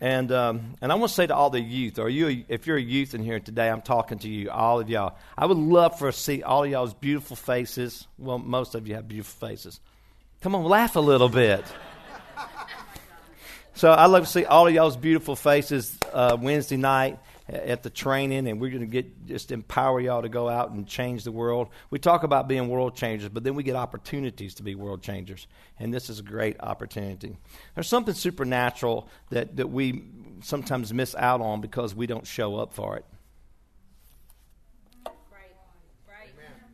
And I want to say to all the youth, if you're a youth in here today, I'm talking to you, all of y'all. I would love to see all of y'all's beautiful faces. Well, most of you have beautiful faces. Come on, laugh a little bit. So I'd love to see all of y'all's beautiful faces Wednesday night at the training, and we're going to just empower y'all to go out and change the world. We talk about being world changers, but then we get opportunities to be world changers, and this is a great opportunity. There's something supernatural that we sometimes miss out on because we don't show up for it. Right.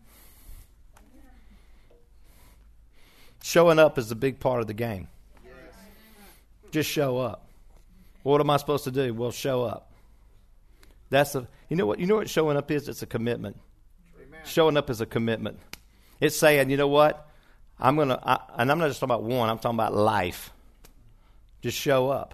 Showing up is a big part of the game. Just show up. What am I supposed to do? Well, show up. You know what showing up is? It's a commitment. Amen. Showing up is a commitment. It's saying, you know what? And I'm not just talking about one, I'm talking about life. Just show up.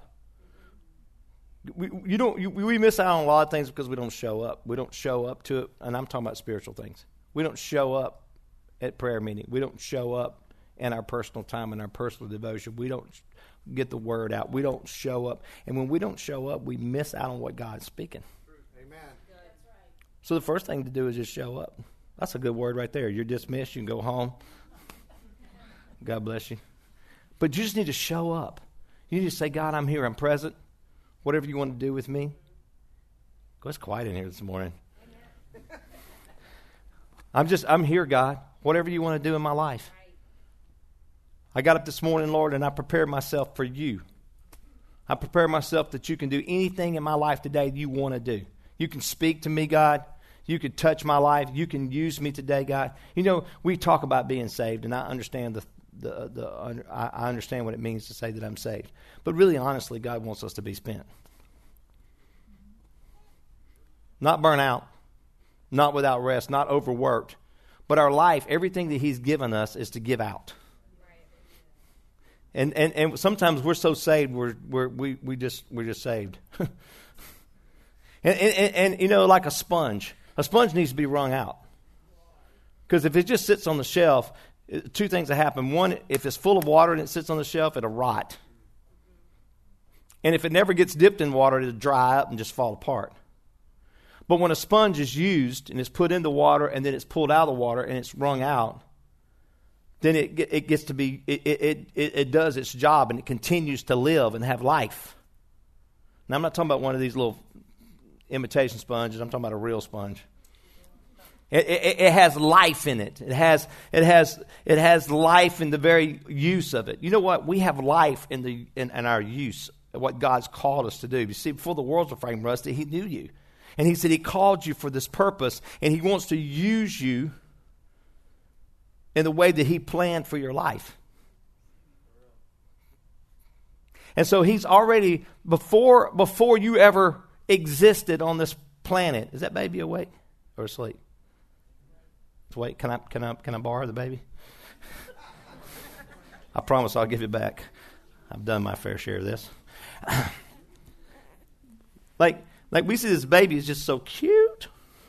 We miss out on a lot of things because we don't show up. We don't show up to it, and I'm talking about spiritual things. We don't show up at prayer meeting. We don't show up in our personal time and our personal devotion. We don't get the word out. We don't show up. And when we don't show up, we miss out on what God's speaking. So the first thing to do is just show up. That's a good word right there. You're dismissed. You can go home. God bless you. But you just need to show up. You need to say, God, I'm here. I'm present. Whatever you want to do with me. Oh, it's quiet in here this morning. I'm here, God. Whatever you want to do in my life. I got up this morning, Lord, and I prepared myself for you. I prepared myself that you can do anything in my life today you want to do. You can speak to me, God. You can touch my life. You can use me today, God. You know, we talk about being saved, and I understand I understand what it means to say that I'm saved. But really, honestly, God wants us to be spent. Not burnt out, not without rest, not overworked. But our life, everything that He's given us is to give out. And sometimes we're so saved, we're just saved. and you know, like a sponge needs to be wrung out. Because if it just sits on the shelf, two things that happen. One, if it's full of water and it sits on the shelf, it'll rot. And if it never gets dipped in water, it'll dry up and just fall apart. But when a sponge is used and it's put in the water and then it's pulled out of the water and it's wrung out, then it gets to be, it does its job and it continues to live and have life. Now, I'm not talking about one of these little imitation sponges. I'm talking about a real sponge. It has life in it. It has life in the very use of it. You know what? We have life in our use of what God's called us to do. You see, before the world's a frame, Rusty, He knew you. And He said He called you for this purpose, and He wants to use you in the way that He planned for your life. And so He's already, before you ever existed on this planet. Is that baby awake or asleep? It's awake. Can I borrow the baby? I promise I'll give it back. I've done my fair share of this. Like we see this baby is just so cute.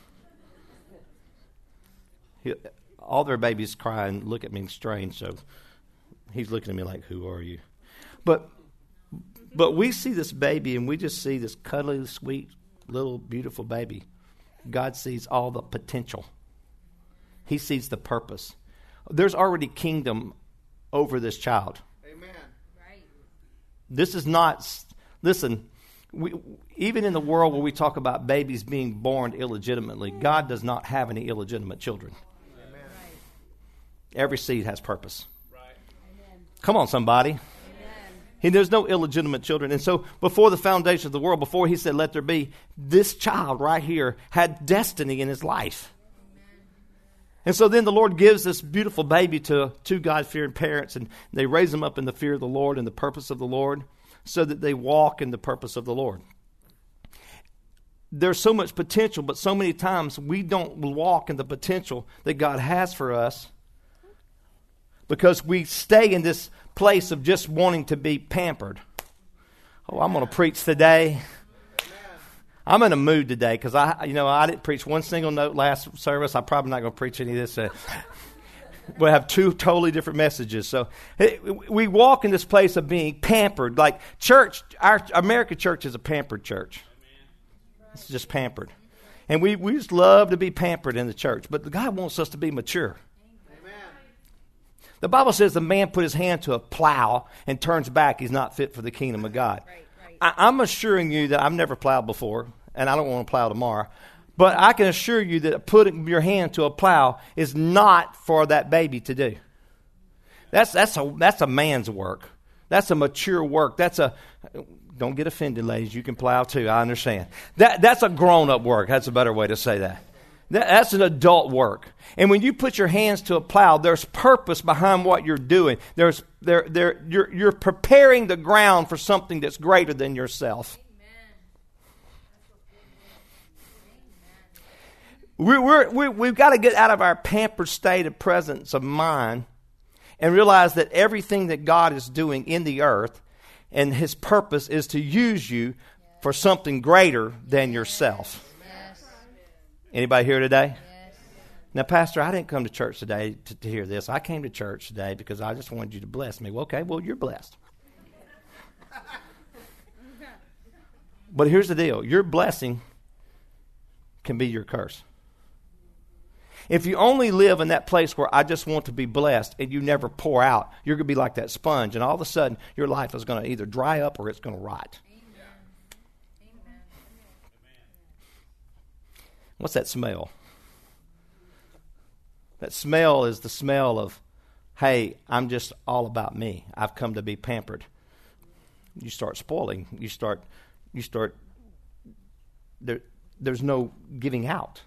All their babies cry and look at me strange, so he's looking at me like, who are you? But we see this baby and we just see this cuddly, sweet, little, beautiful baby. God sees all the potential. He sees the purpose. There's already kingdom over this child. Amen. Right. This is not, listen, even in the world where we talk about babies being born illegitimately, God does not have any illegitimate children. Amen. Every seed has purpose. Right. Come on, somebody. There's no illegitimate children. And so before the foundation of the world, before He said, let there be, this child right here had destiny in his life. And so then the Lord gives this beautiful baby to two God-fearing parents, and they raise them up in the fear of the Lord and the purpose of the Lord so that they walk in the purpose of the Lord. There's so much potential, but so many times we don't walk in the potential that God has for us because we stay in this place of just wanting to be pampered. Oh, I'm going to preach today. I'm in a mood today because I didn't preach one single note last service. I'm probably not going to preach any of this. We'll have two totally different messages. So we walk in this place of being pampered. Like church, our American church is a pampered church. It's just pampered. And we just love to be pampered in the church. But God wants us to be mature. Amen. The Bible says the man put his hand to a plow and turns back, he's not fit for the kingdom of God. Right. I'm assuring you that I've never plowed before, and I don't want to plow tomorrow. But I can assure you that putting your hand to a plow is not for that baby to do. That's a man's work. That's a mature work. Don't get offended, ladies. You can plow too. I understand. That's a grown-up work. That's a better way to say that. That's an adult work. And when you put your hands to a plow, there's purpose behind what you're doing. You're preparing the ground for something that's greater than yourself. We've got to get out of our pampered state of presence of mind and realize that everything that God is doing in the earth and His purpose is to use you for something greater than yourself. Yes. Anybody here today? Yes. Now, Pastor, I didn't come to church today to hear this. I came to church today because I just wanted you to bless me. Well, okay, you're blessed. But here's the deal. Your blessing can be your curse. If you only live in that place where I just want to be blessed and you never pour out, you're going to be like that sponge, and all of a sudden your life is going to either dry up or it's going to rot. Amen. What's that smell? That smell is the smell of, hey, I'm just all about me. I've come to be pampered. You start spoiling. There's no giving out.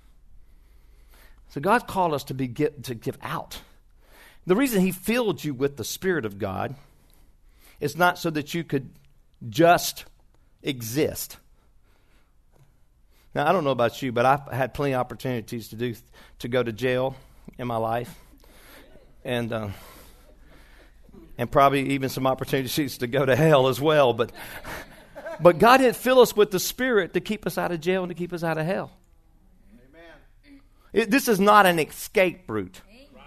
So God called us to give out. The reason He filled you with the Spirit of God is not so that you could just exist. Now, I don't know about you, but I've had plenty of opportunities to go to jail in my life, and probably even some opportunities to go to hell as well. But God didn't fill us with the Spirit to keep us out of jail and to keep us out of hell. This is not an escape route.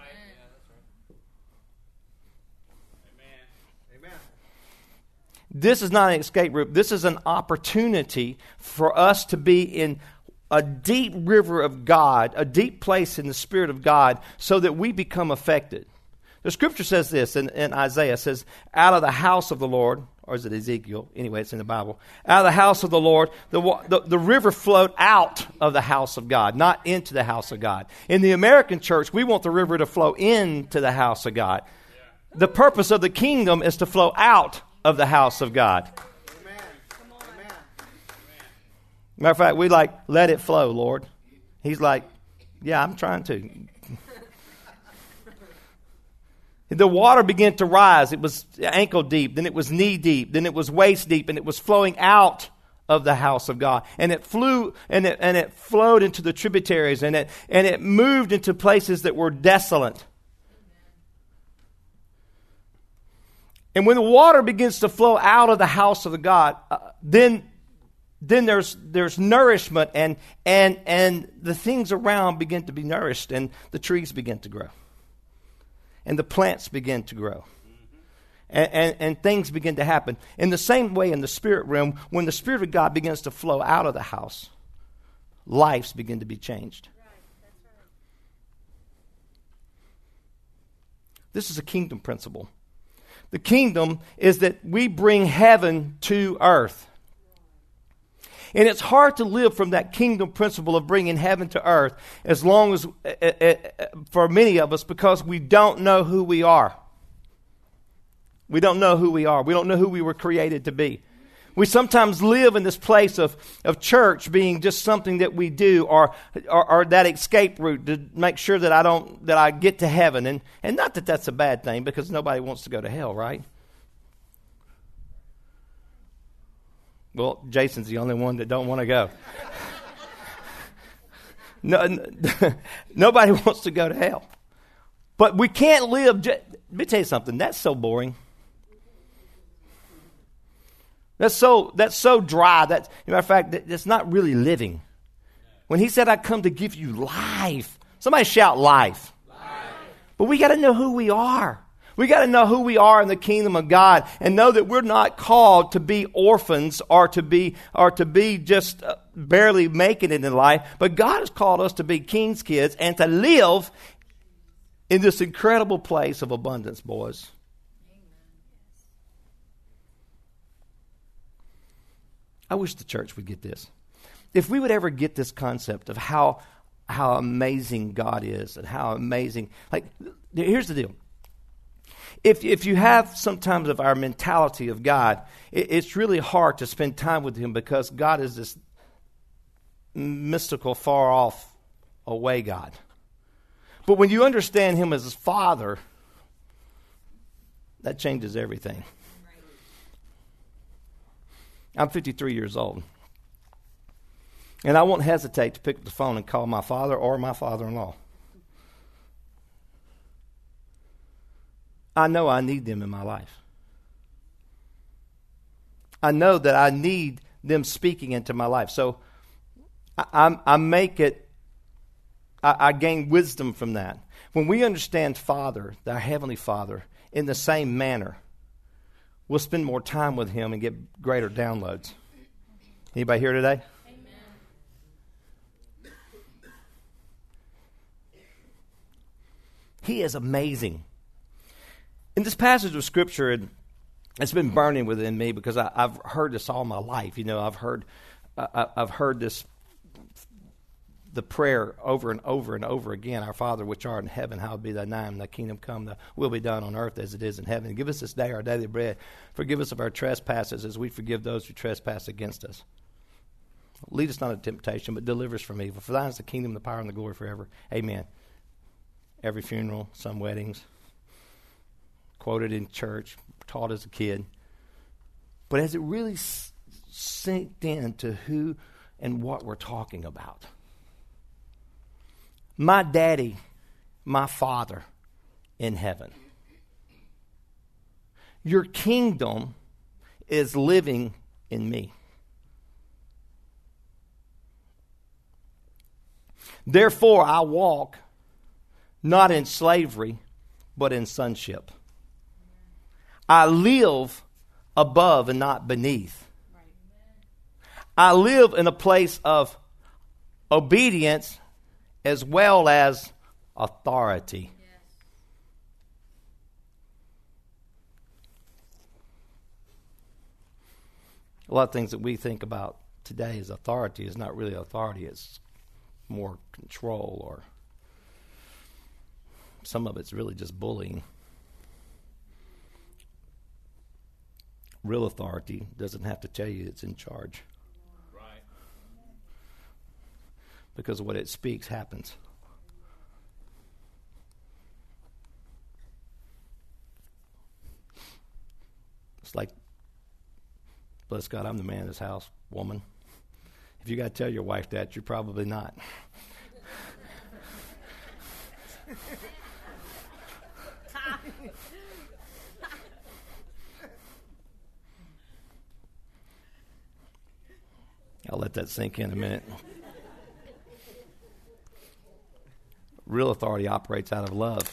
Amen. This is not an escape route. This is an opportunity for us to be in a deep river of God, a deep place in the Spirit of God, so that we become affected. The Scripture says this in Isaiah, it says, out of the house of the Lord, or is it Ezekiel? Anyway, it's in the Bible. Out of the house of the Lord, the river flowed out of the house of God, not into the house of God. In the American church, we want the river to flow into the house of God. The purpose of the kingdom is to flow out of the house of God. Amen. Amen. Matter of fact, we let it flow, Lord. He's like, yeah, I'm trying to. The water began to rise. It was ankle deep, then it was knee deep, then it was waist deep, and it was flowing out of the house of God. And it flew and it flowed into the tributaries, and it moved into places that were desolate. And when the water begins to flow out of the house of the God, then there's nourishment, and the things around begin to be nourished, and the trees begin to grow. And the plants begin to grow. And things begin to happen. In the same way, in the spirit realm, when the Spirit of God begins to flow out of the house, lives begin to be changed. Right. That's right. This is a kingdom principle. The kingdom is that we bring heaven to earth. And it's hard to live from that kingdom principle of bringing heaven to earth as long as, for many of us, because we don't know who we are. We don't know who we are. We don't know who we were created to be. We sometimes live in this place of church being just something that we do, or that escape route to make sure that I get to heaven. And not that that's a bad thing, because nobody wants to go to hell, right? Well, Jason's the only one that don't want to go. Nobody wants to go to hell. But we can't live. Let me tell you something. That's so boring. That's so dry. As a matter of fact, that's not really living. When He said, "I come to give you life," somebody shout life. But we got to know who we are. We got to know who we are in the kingdom of God and know that we're not called to be orphans or to be just barely making it in life. But God has called us to be king's kids and to live in this incredible place of abundance, boys. I wish the church would get this. If we would ever get this concept of how amazing God is and how amazing, like, here's the deal. If you have sometimes of our mentality of God, it's really hard to spend time with Him because God is this mystical, far off, away God. But when you understand Him as His Father, that changes everything. I'm 53 years old. And I won't hesitate to pick up the phone and call my father or my father-in-law. I know I need them in my life. I know that I need them speaking into my life. So I gain wisdom from that. When we understand Father, our Heavenly Father, in the same manner, we'll spend more time with Him and get greater downloads. Anybody here today? Amen. He is amazing. In this passage of Scripture, it's been burning within me because I've heard this all my life. You know, I've heard this, the prayer over and over and over again. Our Father which art in heaven, hallowed be thy name. Thy kingdom come, thy will be done on earth as it is in heaven. Give us this day our daily bread. Forgive us of our trespasses as we forgive those who trespass against us. Lead us not into temptation, but deliver us from evil. For thine is the kingdom, the power, and the glory forever. Amen. Every funeral, some weddings, quoted in church, taught as a kid. But has it really sinked into who and what we're talking about? My daddy, my Father in heaven. Your kingdom is living in me. Therefore, I walk not in slavery, but in sonship. I live above and not beneath. I live in a place of obedience as well as authority. A lot of things that we think about today as authority is not really authority. It's more control, or some of it's really just bullying. Real authority doesn't have to tell you it's in charge. Right. Because what it speaks happens. It's like, bless God, I'm the man of this house, woman. If you got to tell your wife that, you're probably not. I'll let that sink in a minute. Real authority operates out of love.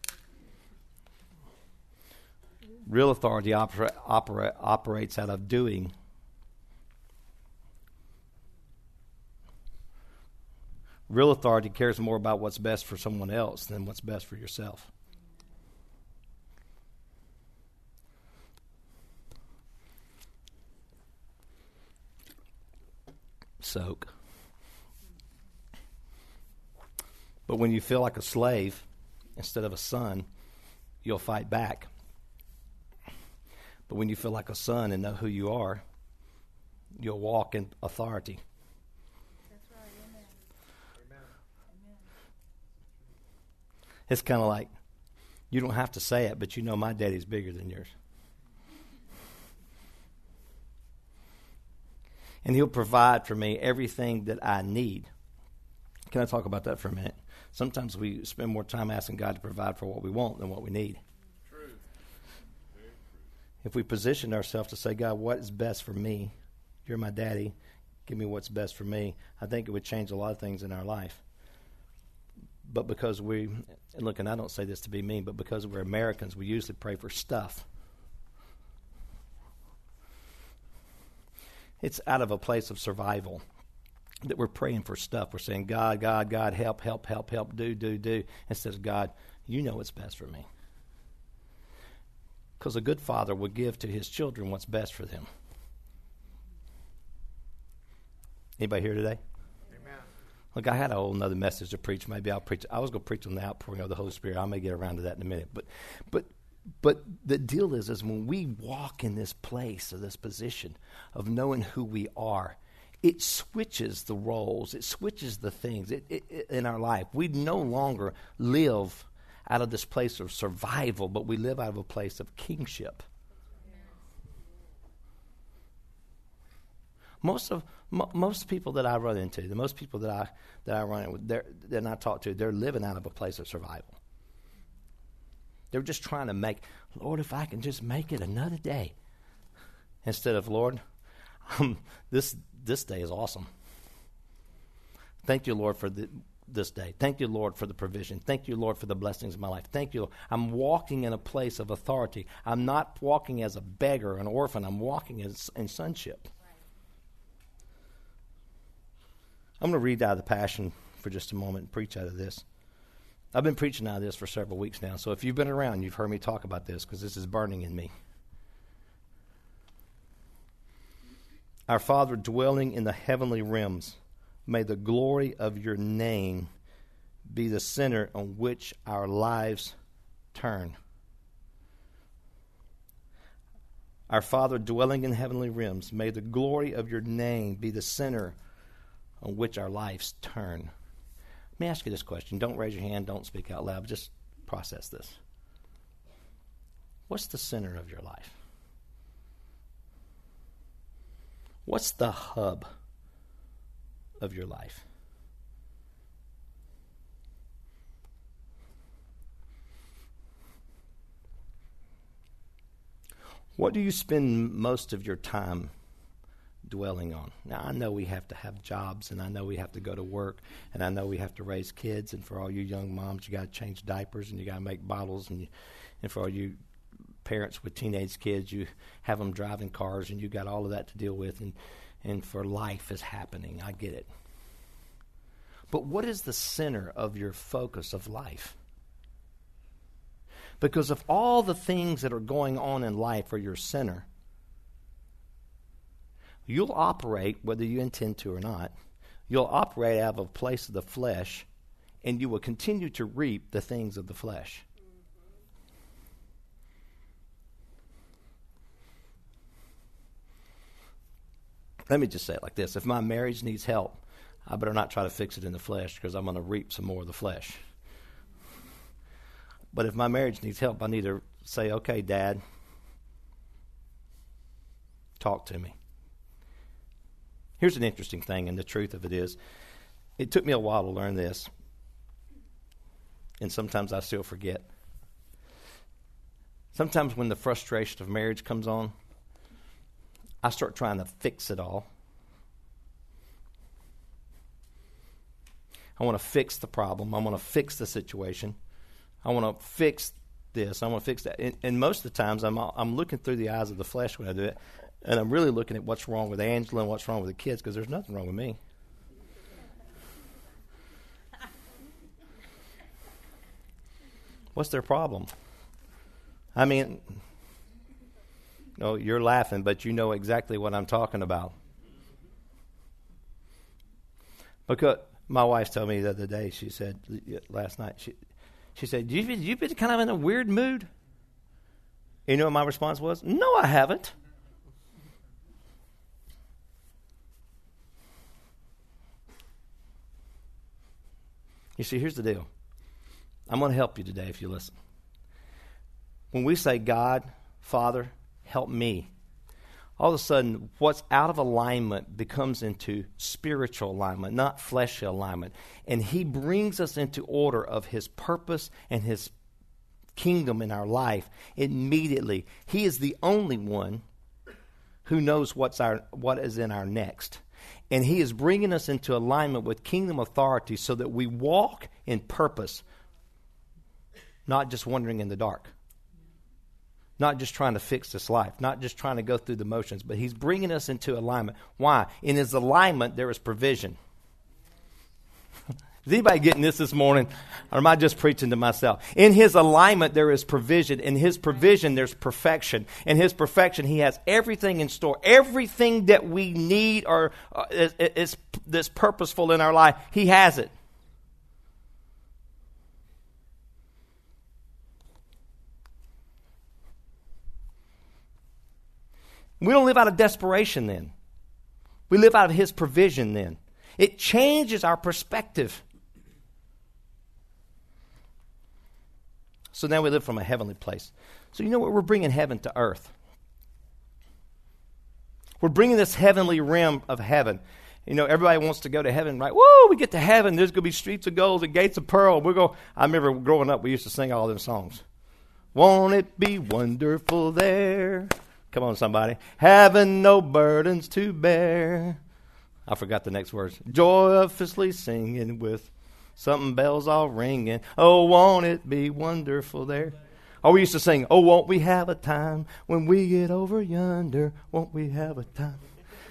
Real authority operates out of doing. Real authority cares more about what's best for someone else than what's best for yourself. Soak. But when you feel like a slave instead of a son, you'll fight back. But when you feel like a son and know who you are, you'll walk in authority. That's right. Amen. Amen. It's kind of like, you don't have to say it, but you know my daddy's bigger than yours. And he'll provide for me everything that I need. Can I talk about that for a minute? Sometimes we spend more time asking God to provide for what we want than what we need. True. Very true. If we position ourselves to say, God, what is best for me? You're my daddy. Give me what's best for me. I think it would change a lot of things in our life. But because and look, and I don't say this to be mean, but because we're Americans, we usually pray for stuff. It's out of a place of survival that we're praying for stuff. We're saying, God, God, God, help, help, help, help, do. Instead of, God, you know what's best for me. Because a good father will give to his children what's best for them. Anybody here today? Amen. Look, I had a whole another message to preach. Maybe I'll preach. I was going to preach on the outpouring of the Holy Spirit. I may get around to that in a minute. But the deal is when we walk in this place or this position of knowing who we are, it switches the roles. It switches the things in our life. We no longer live out of this place of survival, but we live out of a place of kingship. Most people that I run into, the most people that I run into, that I talk to, they're living out of a place of survival. They're just trying to make, Lord, if I can just make it another day, instead of, Lord, this day is awesome. Thank you, Lord, for this day. Thank you, Lord, for the provision. Thank you, Lord, for the blessings of my life. Thank you, Lord. I'm walking in a place of authority. I'm not walking as a beggar, an orphan. I'm walking in sonship. I'm going to read out of the Passion for just a moment and preach out of this. I've been preaching out of this for several weeks now, so if you've been around, you've heard me talk about this because this is burning in me. Our Father dwelling in the heavenly realms, may the glory of your name be the center on which our lives turn. Our Father dwelling in heavenly realms, may the glory of your name be the center on which our lives turn. Let me ask you this question. Don't raise your hand. Don't speak out loud. Just process this. What's the center of your life? What's the hub of your life? What do you spend most of your time dwelling on? Now, I know we have to have jobs, and I know we have to go to work, and I know we have to raise kids, and for all you young moms, you got to change diapers, and you got to make bottles, and for all you parents with teenage kids, you have them driving cars, and you got all of that to deal with, and for life is happening. I get it. But what is the center of your focus of life? Because if all the things that are going on in life are your center, you'll operate, whether you intend to or not, you'll operate out of a place of the flesh, and you will continue to reap the things of the flesh. Let me just say it like this. If my marriage needs help, I better not try to fix it in the flesh because I'm going to reap some more of the flesh. But if my marriage needs help, I need to say, okay, Dad, talk to me. Here's an interesting thing, and the truth of it is, it took me a while to learn this, and sometimes I still forget. Sometimes when the frustration of marriage comes on, I start trying to fix it all. I want to fix the problem. I want to fix the situation. I want to fix this. I want to fix that. And most of the times, I'm looking through the eyes of the flesh when I do it, and I'm really looking at what's wrong with Angela and what's wrong with the kids, because there's nothing wrong with me. What's their problem? I mean, no, you're laughing, but you know exactly what I'm talking about. Because my wife told me the other day, she said, last night, she said, you've been kind of in a weird mood. You know what my response was? No, I haven't. You see, here's the deal. I'm going to help you today if you listen. When we say, God, Father, help me, all of a sudden, what's out of alignment becomes into spiritual alignment, not fleshly alignment. And he brings us into order of his purpose and his kingdom in our life immediately. He is the only one who knows what is in our next. And he is bringing us into alignment with kingdom authority so that we walk in purpose, not just wandering in the dark. Not just trying to fix this life, not just trying to go through the motions, but he's bringing us into alignment. Why? In his alignment, there is provision. Is anybody getting this morning? Or am I just preaching to myself? In his alignment, there is provision. In his provision, there's perfection. In his perfection, he has everything in store. Everything that we need or is that's purposeful in our life, he has it. We don't live out of desperation then. We live out of his provision then. It changes our perspective. So now we live from a heavenly place. So you know what? We're bringing heaven to earth. We're bringing this heavenly realm of heaven. You know, everybody wants to go to heaven, right? Woo, we get to heaven. There's going to be streets of gold and gates of pearl. I remember growing up, we used to sing all them songs. Won't it be wonderful there? Come on, somebody. Having no burdens to bear. I forgot the next words. Joyously singing with something bells all ringing. Oh, won't it be wonderful there? Oh, we used to sing, oh, won't we have a time when we get over yonder? Won't we have a time?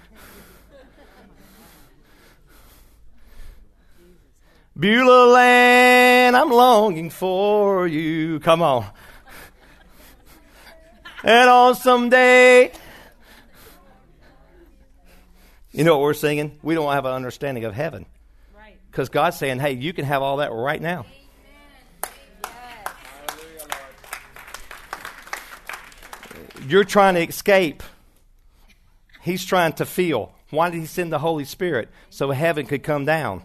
Beulah land, I'm longing for you. Come on. And on someday. You know what we're singing? We don't have an understanding of heaven. Because God's saying, hey, you can have all that right now. You're trying to escape. He's trying to feel. Why did he send the Holy Spirit? So heaven could come down.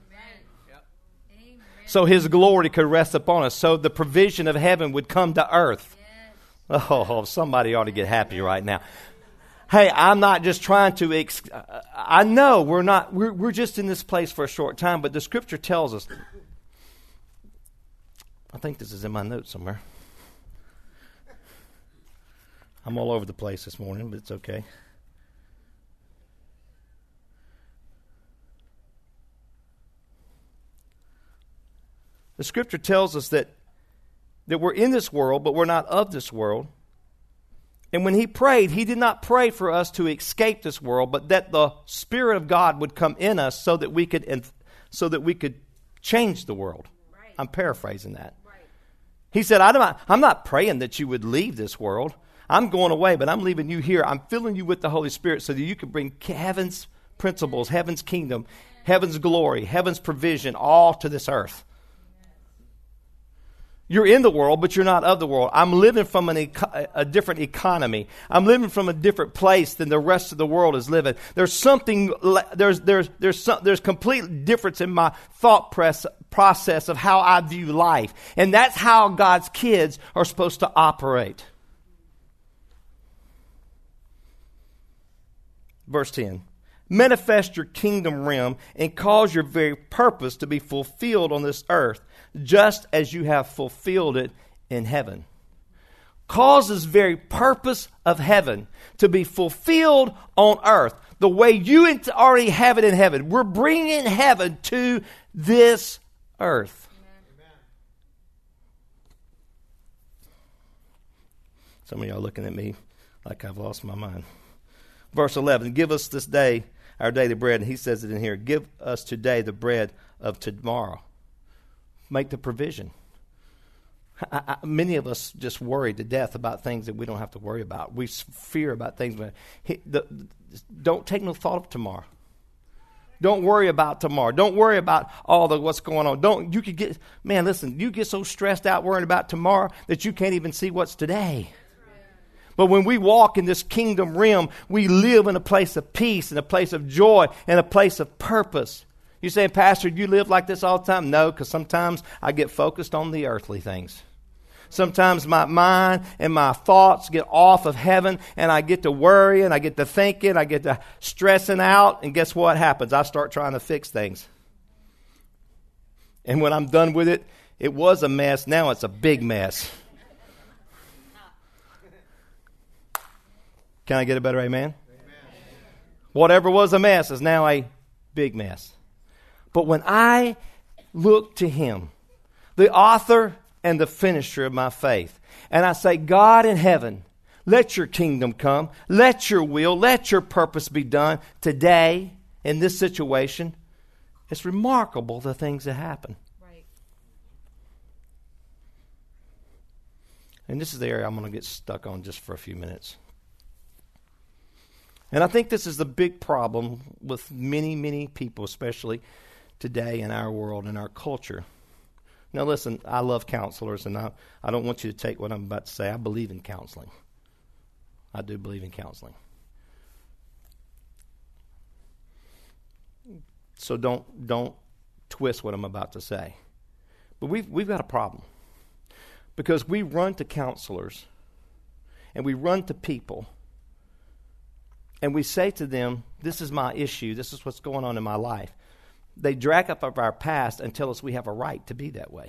So his glory could rest upon us. So the provision of heaven would come to earth. Oh, somebody ought to get happy right now. Hey, I'm not just trying to, I know we're just in this place for a short time, but the scripture tells us, I think this is in my notes somewhere. I'm all over the place this morning, but it's okay. The scripture tells us that we're in this world, but we're not of this world. And when he prayed, he did not pray for us to escape this world, but that the Spirit of God would come in us so that we could change the world. Right. I'm paraphrasing that. Right. He said, I'm not praying that you would leave this world. I'm going away, but I'm leaving you here. I'm filling you with the Holy Spirit so that you can bring heaven's principles, heaven's kingdom, heaven's glory, heaven's provision, all to this earth. You're in the world, but you're not of the world. I'm living from a different economy. I'm living from a different place than the rest of the world is living. There's something. There's complete difference in my thought process of how I view life, and that's how God's kids are supposed to operate. Verse 10. Manifest your kingdom realm and cause your very purpose to be fulfilled on this earth, just as you have fulfilled it in heaven. Cause this very purpose of heaven to be fulfilled on earth, the way you already have it in heaven. We're bringing heaven to this earth. Amen. Some of y'all looking at me like I've lost my mind. Verse 11, give us this day our daily bread. And he says it in here, give us today the bread of tomorrow. Make the provision. Many of us just worry to death about things that we don't have to worry about. We fear about things. Don't take no thought of tomorrow. Don't worry about tomorrow. Don't worry about all the what's going on. You get so stressed out worrying about tomorrow that you can't even see what's today. But when we walk in this kingdom realm, we live in a place of peace, and a place of joy, and a place of purpose. You say, Pastor, you live like this all the time? No, because sometimes I get focused on the earthly things. Sometimes my mind and my thoughts get off of heaven, and I get to worrying, I get to thinking, I get to stressing out, and guess what happens? I start trying to fix things. And when I'm done with it, it was a mess. Now it's a big mess. Can I get a better amen? Whatever was a mess is now a big mess. But when I look to Him, the author and the finisher of my faith, and I say, God in heaven, let your kingdom come, let your will, let your purpose be done today in this situation, it's remarkable the things that happen. Right. And this is the area I'm going to get stuck on just for a few minutes. And I think this is the big problem with many, many people, especially today in our world and our culture. Now listen, I love counselors, and I don't want you to take what I'm about to say. I believe in counseling. I do believe in counseling. So don't twist what I'm about to say. But we've got a problem. Because we run to counselors, and we run to people, and we say to them, this is my issue, this is what's going on in my life. They drag up our past and tell us we have a right to be that way.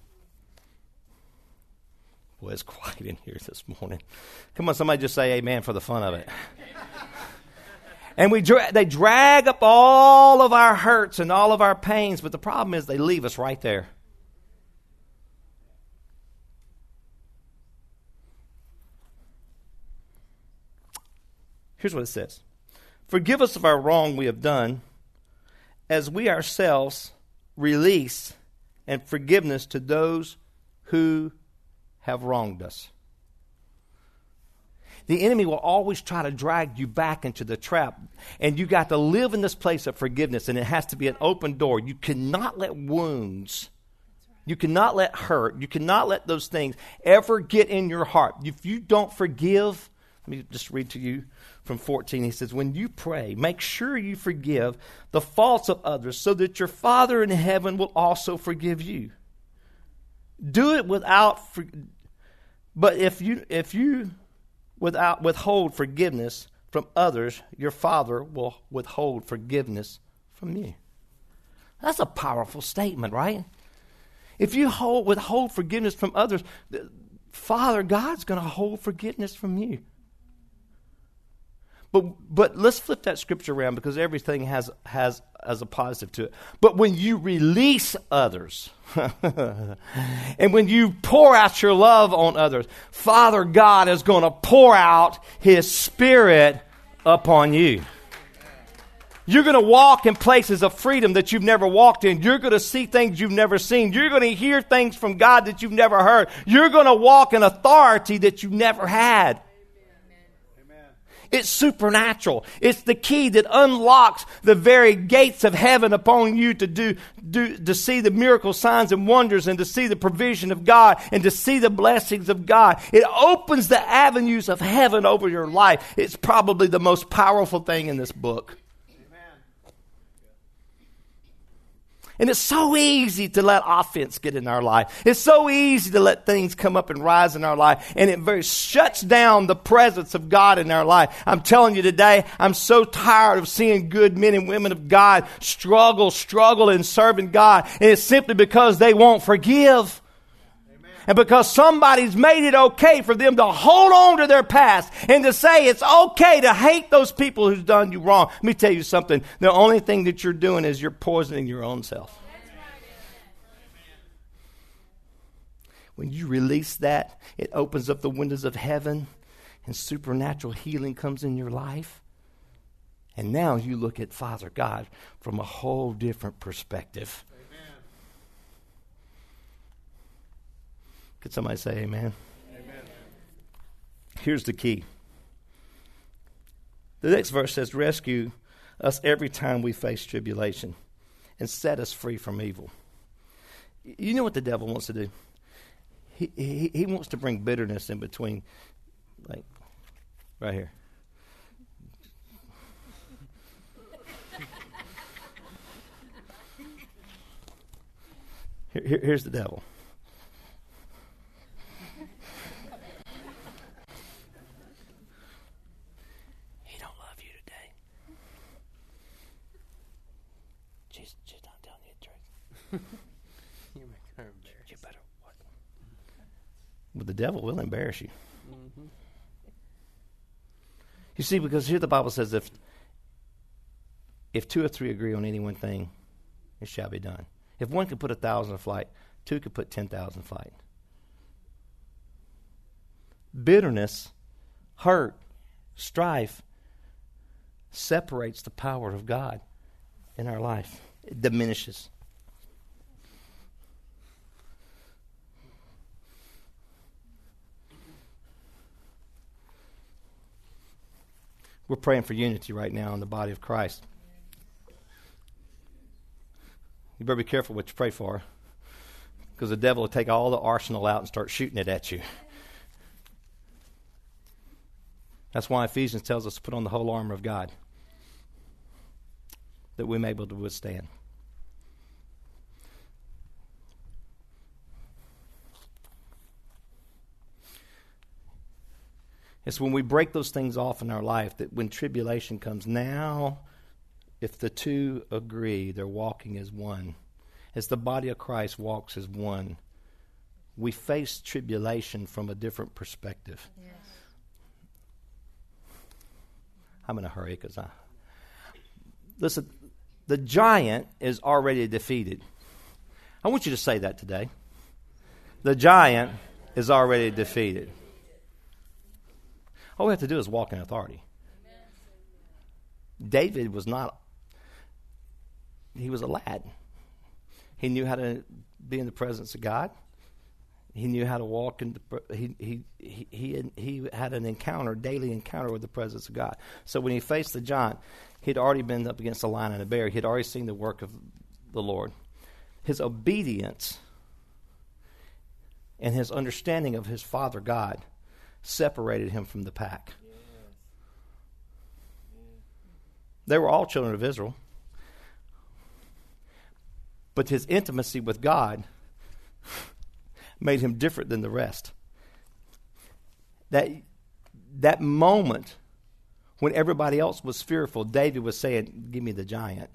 Boy, it's quiet in here this morning. Come on, somebody just say amen for the fun of it. And they drag up all of our hurts and all of our pains, but the problem is they leave us right there. Here's what it says. Forgive us of our wrong we have done, as we ourselves release and forgiveness to those who have wronged us. The enemy will always try to drag you back into the trap, and you got to live in this place of forgiveness, and it has to be an open door. You cannot let wounds, you cannot let hurt, you cannot let those things ever get in your heart. If you don't forgive, let me just read to you from 14. He says, when you pray, make sure you forgive the faults of others, so that your Father in heaven will also forgive you. Do it but if you withhold forgiveness from others, your Father will withhold forgiveness from you. That's a powerful statement, right? If you withhold forgiveness from others, Father God's going to hold forgiveness from you. But let's flip that scripture around, because everything has a positive to it. But when you release others, and when you pour out your love on others, Father God is going to pour out His Spirit upon you. You're going to walk in places of freedom that you've never walked in. You're going to see things you've never seen. You're going to hear things from God that you've never heard. You're going to walk in authority that you never had. It's supernatural. It's the key that unlocks the very gates of heaven upon you to see the miracle signs and wonders, and to see the provision of God, and to see the blessings of God. It opens the avenues of heaven over your life. It's probably the most powerful thing in this book. And it's so easy to let offense get in our life. It's so easy to let things come up and rise in our life. And it very shuts down the presence of God in our life. I'm telling you today, I'm so tired of seeing good men and women of God struggle in serving God. And it's simply because they won't forgive. And because somebody's made it okay for them to hold on to their past and to say it's okay to hate those people who's done you wrong. Let me tell you something. The only thing that you're doing is you're poisoning your own self. When you release that, it opens up the windows of heaven, and supernatural healing comes in your life. And now you look at Father God from a whole different perspective. Could somebody say amen? Amen? Here's the key. The next verse says, rescue us every time we face tribulation and set us free from evil. You know what the devil wants to do? He wants to bring bitterness in between, like right here. Here's the devil. You better what? But the devil will embarrass you. Mm-hmm. You see, because here the Bible says if 2 or 3 agree on any one thing, it shall be done. If one can put 1,000 to flight, 2 could put 10,000 to flight. Bitterness, hurt, strife separates the power of God in our life. It diminishes. We're praying for unity right now in the body of Christ. You better be careful what you pray for, because the devil will take all the arsenal out and start shooting it at you. That's why Ephesians tells us to put on the whole armor of God, that we may be able to withstand. It's when we break those things off in our life that when tribulation comes, now, if the 2 agree, they're walking as one. As the body of Christ walks as one, we face tribulation from a different perspective. Yes. I'm in a hurry because listen, the giant is already defeated. I want you to say that today. The giant is already defeated. All we have to do is walk in authority. David was not, he was a lad. He knew how to be in the presence of God. He knew how to walk in he had an encounter, daily encounter with the presence of God. So when he faced the giant, he'd already been up against a lion and a bear. He'd already seen the work of the Lord. His obedience and his understanding of his Father God separated him from the pack. Yes. They were all children of Israel. But his intimacy with God made him different than the rest. That moment when everybody else was fearful, David was saying, "Give me the giant."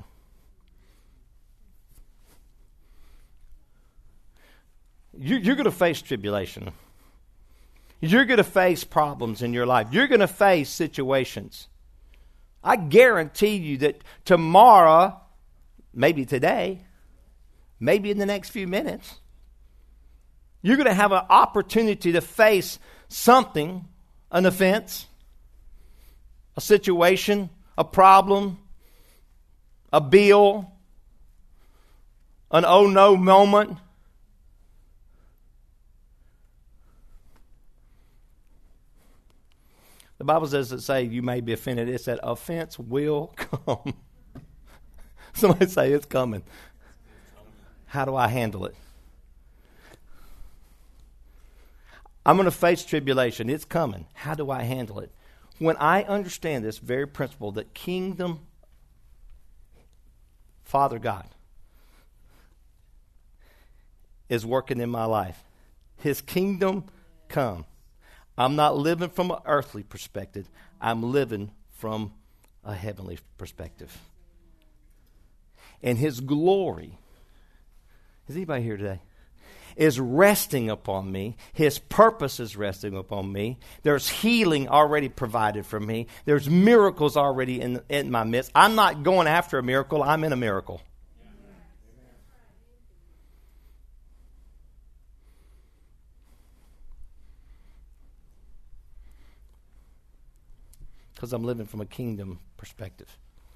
You're going to face tribulation. You're going to face problems in your life. You're going to face situations. I guarantee you that tomorrow, maybe today, maybe in the next few minutes, you're going to have an opportunity to face something, an offense, a situation, a problem, a bill, an oh no moment. The Bible doesn't say you may be offended. It said offense will come. Somebody say it's coming. How do I handle it? I'm going to face tribulation. It's coming. How do I handle it? When I understand this very principle that kingdom, Father God, is working in my life. His kingdom come. I'm not living from an earthly perspective. I'm living from a heavenly perspective. And His glory, is anybody here today? Is resting upon me. His purpose is resting upon me. There's healing already provided for me. There's miracles already in my midst. I'm not going after a miracle. I'm in a miracle. Because I'm living from a kingdom perspective.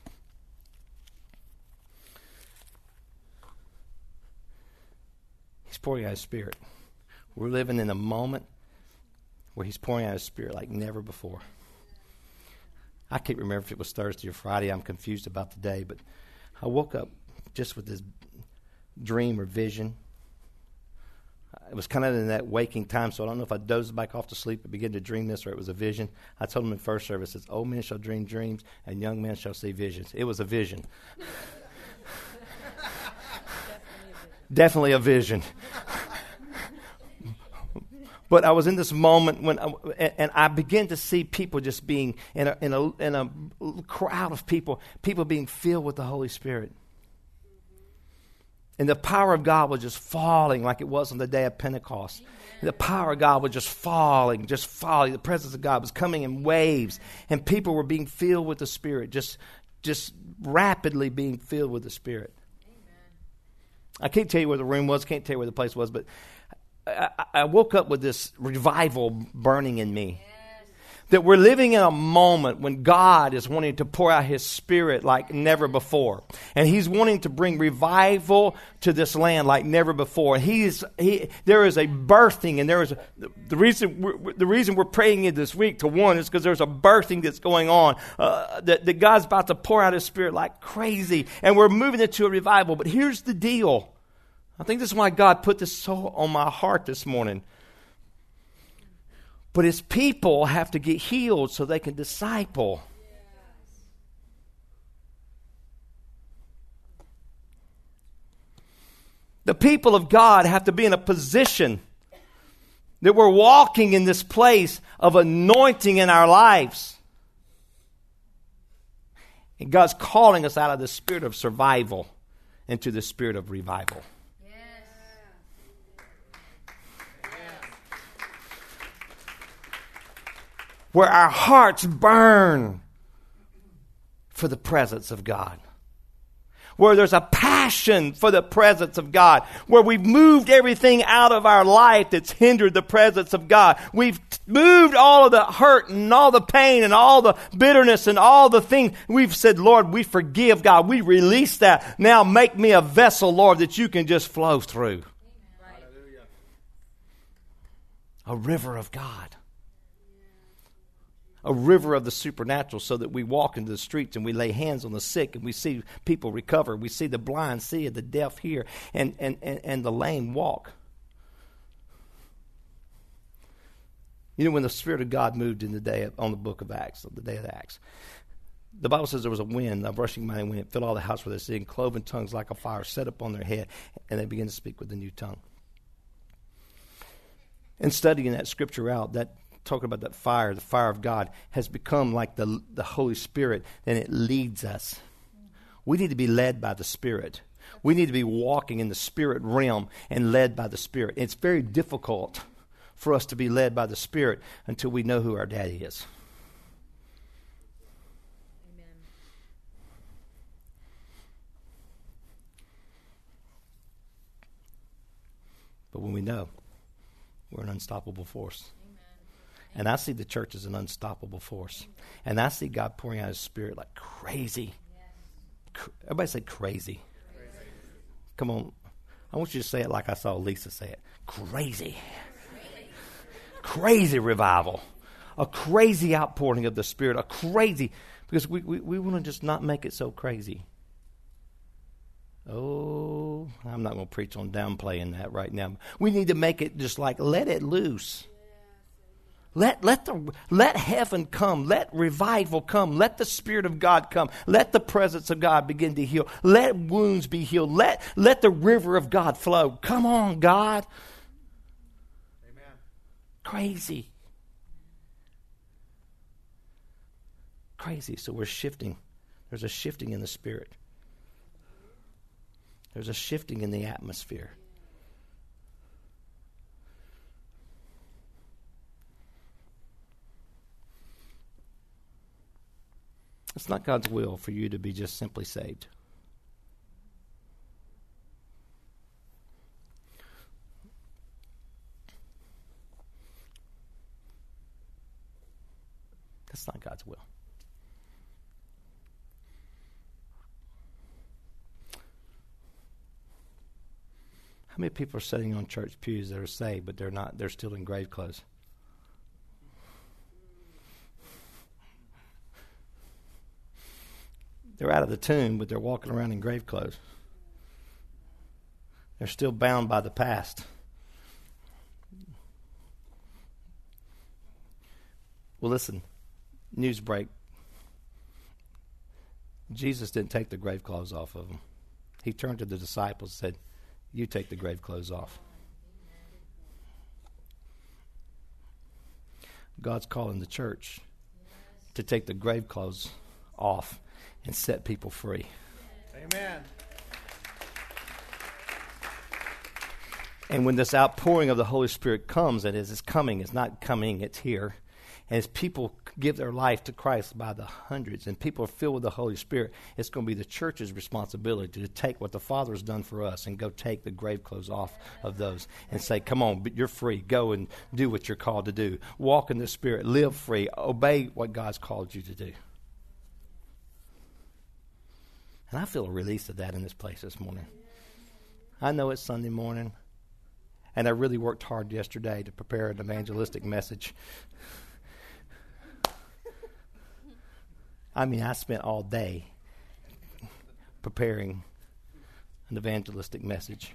He's pouring out His Spirit. We're living in a moment where He's pouring out His Spirit like never before. I can't remember if it was Thursday or Friday. I'm confused about the day, but I woke up just with this dream or vision. It was kind of in that waking time, so I don't know if I dozed back off to sleep and began to dream this or it was a vision. I told them in first service, it's old men shall dream dreams and young men shall see visions. It was a vision. Definitely a vision. But I was in this moment when, and I began to see people just being in a crowd of people being filled with the Holy Spirit. And the power of God was just falling like it was on the day of Pentecost. The power of God was just falling. The presence of God was coming in waves. And people were being filled with the Spirit, just just rapidly being filled with the Spirit. I can't tell you where the room was, can't tell you where the place was, but I woke up with this revival burning in me. That we're living in a moment when God is wanting to pour out His Spirit like never before. And He's wanting to bring revival to this land like never before. There is a birthing, and the reason we're praying it this week, to one, is because there's a birthing that's going on. That God's about to pour out His Spirit like crazy. And we're moving into a revival. But here's the deal. I think this is why God put this so on my heart this morning. But His people have to get healed so they can disciple. The people of God have to be in a position that we're walking in this place of anointing in our lives. And God's calling us out of the spirit of survival into the spirit of revival. Where our hearts burn for the presence of God. Where there's a passion for the presence of God. Where we've moved everything out of our life that's hindered the presence of God. We've moved all of the hurt and all the pain and all the bitterness and all the things. We've said, Lord, we forgive, God. We release that. Now make me a vessel, Lord, that you can just flow through. Hallelujah. A river of God. A river of the supernatural, so that we walk into the streets and we lay hands on the sick and we see people recover. We see the blind see and the deaf hear and the lame walk. You know, when the Spirit of God moved in the day on the book of Acts, the day of Acts, the Bible says there was a wind, a rushing mighty wind, it filled all the house where they were sitting, cloven tongues like a fire set up on their head, and they began to speak with a new tongue. And studying that scripture out, that talking about that fire, the fire of God, has become like the Holy Spirit, and it leads us. We need to be led by the Spirit. We need to be walking in the Spirit realm and led by the Spirit. It's very difficult for us to be led by the Spirit until we know who our daddy is. Amen. But when we know, we're an unstoppable force. And I see the church as an unstoppable force. And I see God pouring out His Spirit like crazy. Everybody say crazy. Come on. I want you to say it like I saw Lisa say it. Crazy. Crazy revival. A crazy outpouring of the Spirit. A crazy. Because we want to just not make it so crazy. Oh, I'm not going to preach on downplaying that right now. We need to make it just like let it loose. Let heaven come. Let revival come. Let the Spirit of God come. Let the presence of God begin to heal. Let wounds be healed. Let the river of God flow. Come on, God. Amen. Crazy. Crazy. So we're shifting. There's a shifting in the Spirit. There's a shifting in the atmosphere. It's not God's will for you to be just simply saved. That's not God's will. How many people are sitting on church pews that are saved, but they're still in grave clothes? They're out of the tomb, but they're walking around in grave clothes. They're still bound by the past. Well, listen, news break. Jesus didn't take the grave clothes off of them. He turned to the disciples and said, you take the grave clothes off. God's calling the church to take the grave clothes off and set people free. Amen. And when this outpouring of the Holy Spirit comes, and it's coming, it's not coming, it's here. And as people give their life to Christ by the hundreds and people are filled with the Holy Spirit, it's going to be the church's responsibility to take what the Father has done for us and go take the grave clothes off of those and say, come on, but you're free. Go and do what you're called to do. Walk in the Spirit. Live free. Obey what God's called you to do. And I feel a release of that in this place this morning. I know it's Sunday morning, and I really worked hard yesterday to prepare an evangelistic message. I mean, I spent all day preparing an evangelistic message.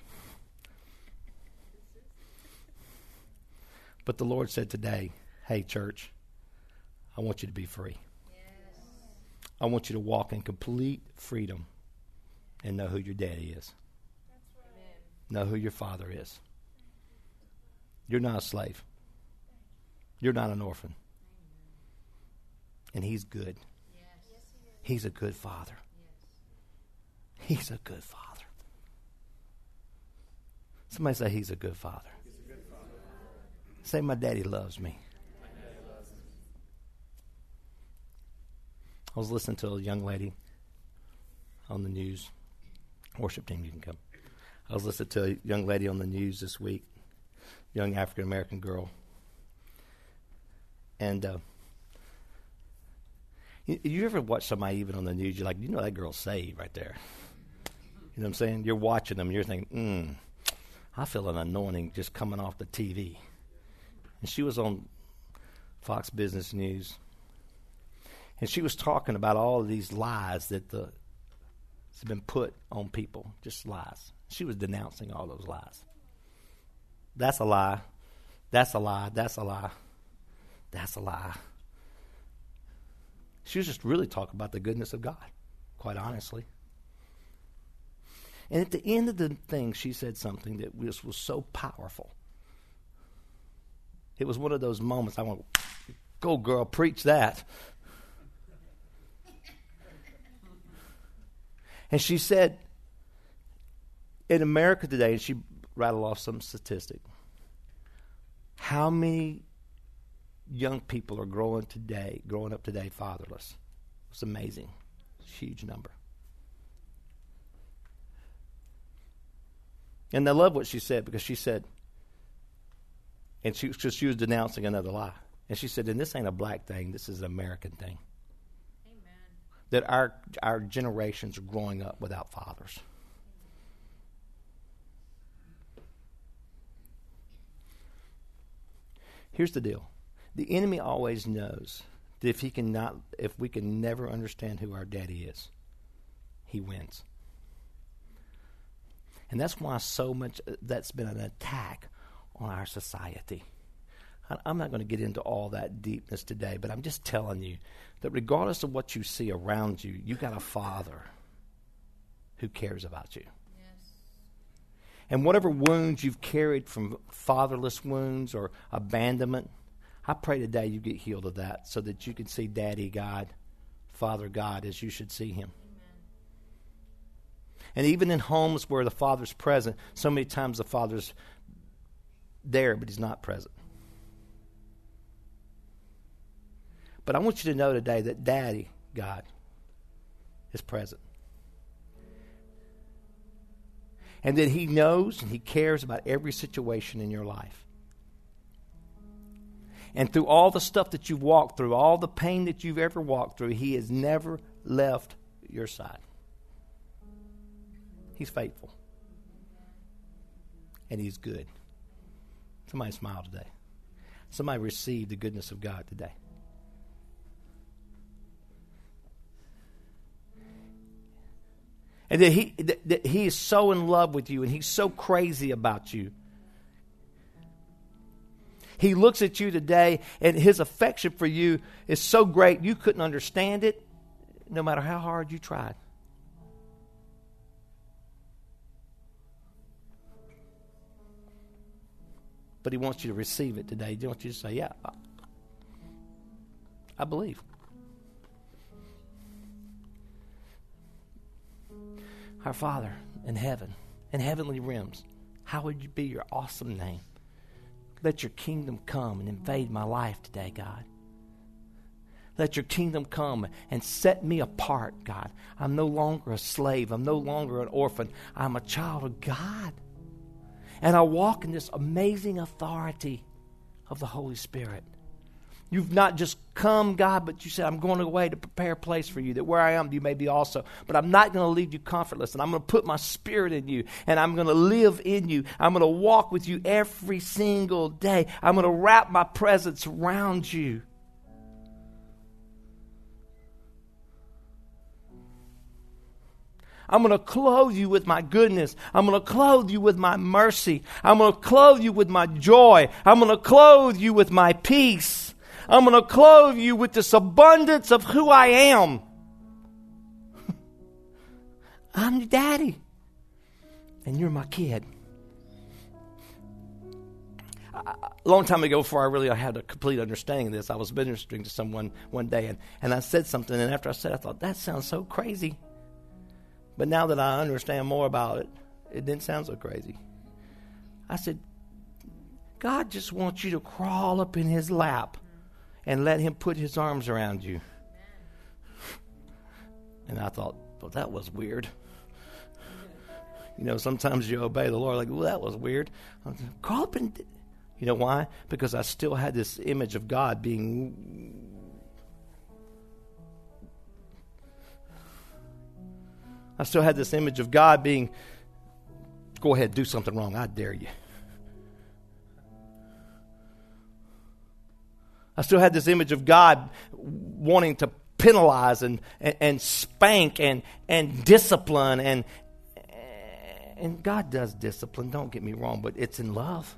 But the Lord said today, hey, church, I want you to be free. Yes. I want you to walk in complete freedom and know who your daddy is. Right. Know who your father is. You're not a slave. You're not an orphan. And he's good. He's a good father. He's a good father. Somebody say he's a good father. He's a good father. Say my daddy loves me. I was listening to a young lady on the news. Worship team, you can come. I was listening to a young lady on the news this week, young African-American girl. And you ever watch somebody even on the news, you're like, you know that girl's saved right there. You know what I'm saying? You're watching them, you're thinking, I feel an anointing just coming off the TV. And she was on Fox Business News. And she was talking about all of these lies that has been put on people, just lies. She was denouncing all those lies. That's a lie. That's a lie. That's a lie. That's a lie. She was just really talking about the goodness of God, quite honestly. And at the end of the thing, she said something that was so powerful. It was one of those moments I went, go girl, preach that. And she said, in America today, and she rattled off some statistic, how many young people are growing up today fatherless? It's amazing. It's a huge number. And I love what she said, because she said, and she was denouncing another lie. And she said, and this ain't a black thing, this is an American thing. Amen. That our generations are growing up without fathers. Here's the deal. The enemy always knows that if we can never understand who our daddy is, he wins. And that's why so much that's been an attack on our society. I'm not going to get into all that deepness today, but I'm just telling you that regardless of what you see around you, you got a father who cares about you. Yes. And whatever wounds you've carried from fatherless wounds or abandonment, I pray today you get healed of that so that you can see Daddy God, Father God, as you should see him. And even in homes where the Father's present, so many times the Father's there, but he's not present. But I want you to know today that Daddy, God, is present. And that he knows and he cares about every situation in your life. And through all the stuff that you've walked through, all the pain that you've ever walked through, he has never left your side. He's faithful. And he's good. Somebody smile today. Somebody receive the goodness of God today. And that he is so in love with you and he's so crazy about you. He looks at you today and his affection for you is so great you couldn't understand it no matter how hard you tried. But he wants you to receive it today. He wants you to say, yeah, I believe. Our Father in heaven, in heavenly realms, hallowed be your awesome name. Let your kingdom come and invade my life today, God. Let your kingdom come and set me apart, God. I'm no longer a slave. I'm no longer an orphan. I'm a child of God. And I walk in this amazing authority of the Holy Spirit. You've not just come, God, but you said, I'm going away to prepare a place for you, that where I am, you may be also. But I'm not going to leave you comfortless, and I'm going to put my Spirit in you, and I'm going to live in you. I'm going to walk with you every single day. I'm going to wrap my presence around you. I'm going to clothe you with my goodness. I'm going to clothe you with my mercy. I'm going to clothe you with my joy. I'm going to clothe you with my peace. I'm going to clothe you with this abundance of who I am. I'm your daddy, and you're my kid. A long time ago, before I really had a complete understanding of this, I was ministering to someone one day, and I said something, and after I said it, I thought, that sounds so crazy. But now that I understand more about it, it didn't sound so crazy. I said, God just wants you to crawl up in his lap and let him put his arms around you. And I thought, well, that was weird. You know, sometimes you obey the Lord like, well, that was weird. Crawl up and... You know why? Because I still had this image of God being... I still had this image of God being, go ahead, do something wrong. I dare you. I still had this image of God wanting to penalize and spank and discipline. And God does discipline, don't get me wrong, but it's in love.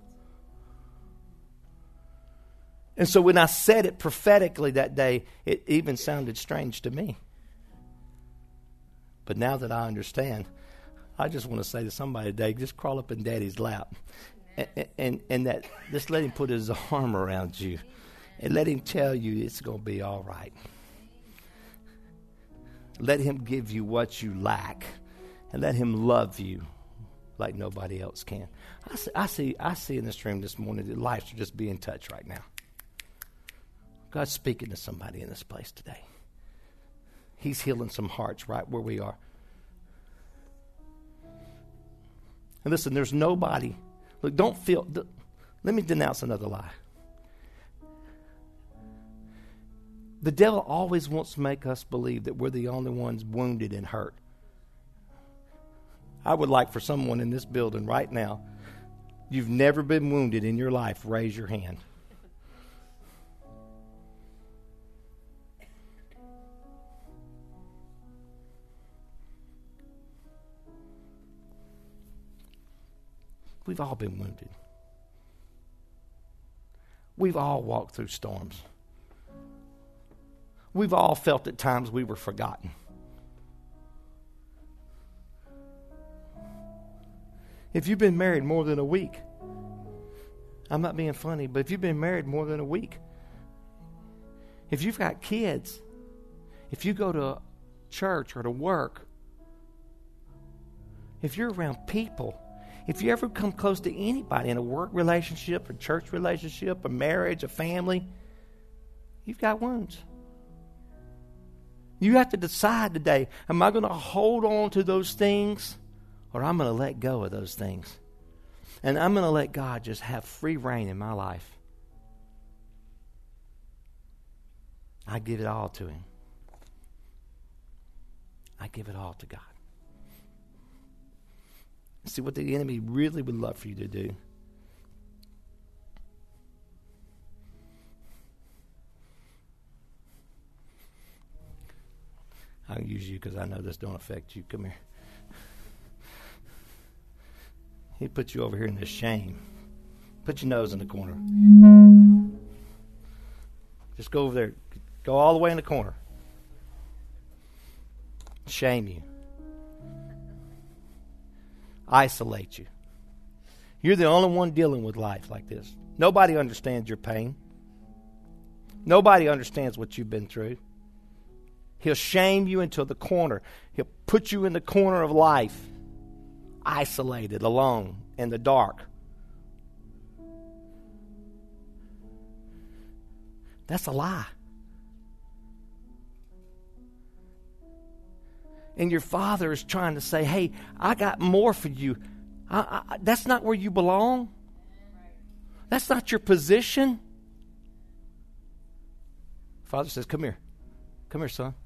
And so when I said it prophetically that day, it even sounded strange to me. But now that I understand, I just want to say to somebody today, just crawl up in Daddy's lap. And that just let him put his arm around you. And let him tell you it's going to be all right. Let him give you what you lack. And let him love you like nobody else can. I see in this room this morning that lives are just being touched right now. God's speaking to somebody in this place today. He's healing some hearts right where we are. And listen, there's nobody. Look, don't feel. Let me denounce another lie. The devil always wants to make us believe that we're the only ones wounded and hurt. I would like for someone in this building right now, you've never been wounded in your life, raise your hand. We've all been wounded. We've all walked through storms. We've all felt at times we were forgotten. If you've been married more than a week, I'm not being funny, but if you've been married more than a week, if you've got kids, if you go to church or to work, if you're around people, if you ever come close to anybody in a work relationship, a church relationship, a marriage, a family, you've got wounds. You have to decide today, am I going to hold on to those things or I'm going to let go of those things? And I'm going to let God just have free reign in my life. I give it all to him. I give it all to God. See what the enemy really would love for you to do. I'll use you because I know this don't affect you. Come here. He put you over here in this shame. Put your nose in the corner. Just go over there. Go all the way in the corner. Shame you. Isolate you. You're the only one dealing with life like this. Nobody understands your pain. Nobody understands what you've been through. He'll shame you into the corner. He'll put you in the corner of life, isolated, alone, in the dark. That's a lie. And your Father is trying to say, hey, I got more for you. That's not where you belong. That's not your position. Father says, come here. Come here, son.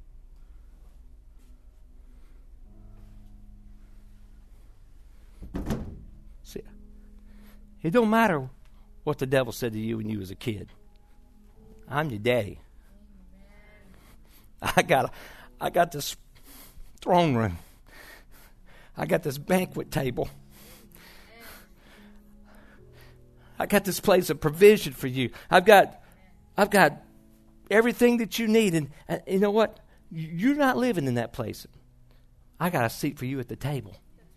See, it don't matter what the devil said to you when you was a kid. I'm your daddy. I got this throne room. I got this banquet table. I got this place of provision for you. I've got everything that you need. And you know what? You're not living in that place. I got a seat for you at the table.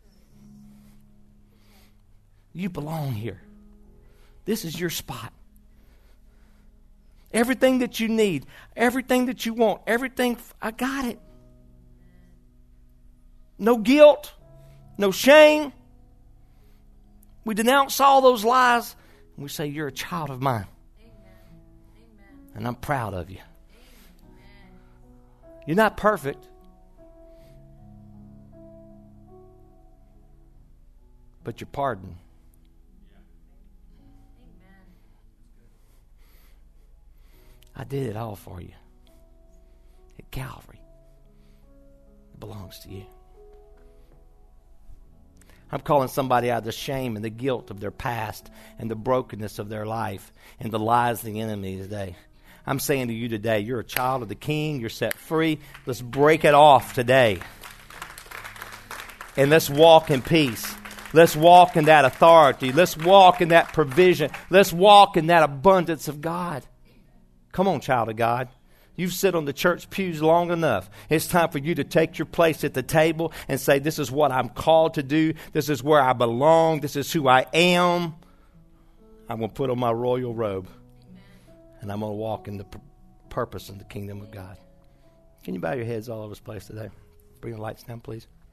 You belong here. This is your spot. Everything that you need, everything that you want, everything, I got it. No guilt, no shame. We denounce all those lies, and we say, you're a child of mine. Amen. And I'm proud of you. Amen. You're not perfect, but you're pardoned. I did it all for you. At Calvary. It belongs to you. I'm calling somebody out of the shame and the guilt of their past and the brokenness of their life and the lies of the enemy today. I'm saying to you today, you're a child of the King. You're set free. Let's break it off today. And let's walk in peace. Let's walk in that authority. Let's walk in that provision. Let's walk in that abundance of God. Come on, child of God. You've sit on the church pews long enough. It's time for you to take your place at the table and say, this is what I'm called to do. This is where I belong. This is who I am. I'm going to put on my royal robe. Amen. And I'm going to walk in the purpose in the kingdom of God. Can you bow your heads all over this place today? Bring the lights down, please.